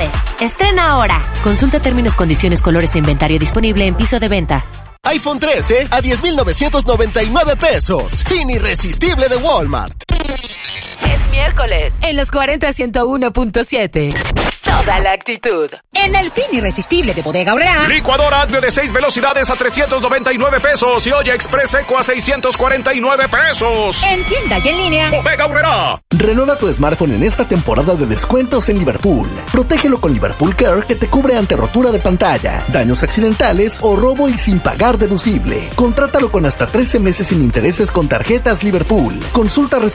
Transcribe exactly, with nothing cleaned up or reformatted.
Navidades. Estrena ahora. Consulta términos, condiciones, colores e inventario disponible en Piso de Venta. iPhone trece a diez mil novecientos noventa y nueve pesos. Fin irresistible de Walmart. Es miércoles en los cuarenta ciento uno punto siete. Toda la actitud. En el fin irresistible de Bodega Aurrerá. Licuadora Acme de seis velocidades a trescientos noventa y nueve pesos y olla express Eco a seiscientos cuarenta y nueve pesos. En tienda y en línea. Bodega Aurrerá. Renueva tu smartphone en esta temporada de descuentos en Liverpool. Protégelo con Liverpool Care, que te cubre ante rotura de pantalla, daños accidentales o robo y sin pagar deducible. Contrátalo con hasta trece meses sin intereses con tarjetas Liverpool. Consulta restricciones